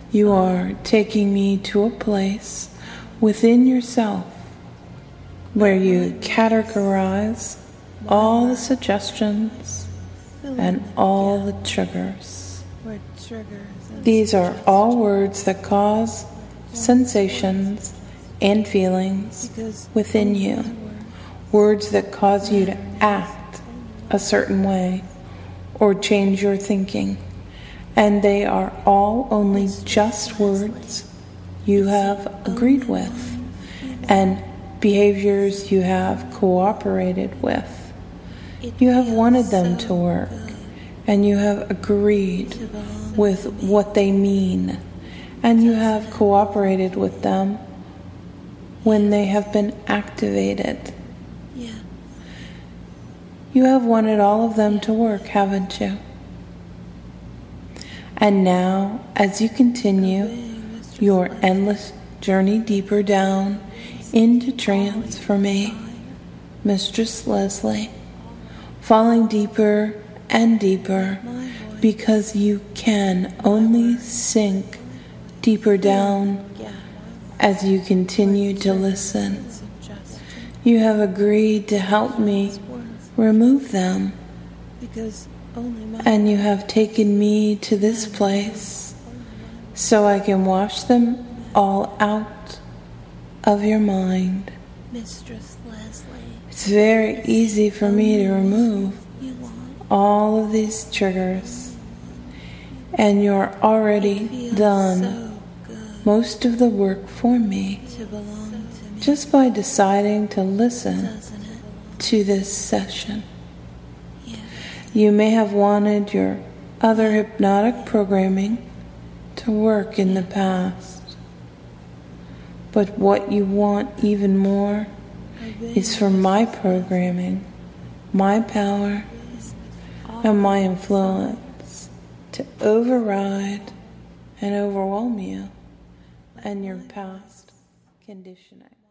You are taking me to a place within yourself where you categorize all the suggestions and all the triggers. These are all words that cause sensations and feelings within you. Words that cause you to act a certain way or change your thinking. And they are all only just words you have agreed with and behaviors you have cooperated with. You have wanted them to work, and you have agreed with what they mean, and you have cooperated with them when they have been activated. You have wanted all of them to work, haven't you? And now, as you continue your endless journey deeper down into trance for me, Mistress Leslie, falling deeper and deeper because you can only sink deeper down as you continue to listen. You have agreed to help me remove them, and you have taken me to this place so I can wash them all out of your mind. Mistress Leslie, It's very easy for me to remove all of these triggers, and you're already done most of the work for me just by deciding to listen to this session. You may have wanted your other hypnotic programming to work in the past, but what you want even more is for my programming, my power, and my influence to override and overwhelm you and your past conditioning.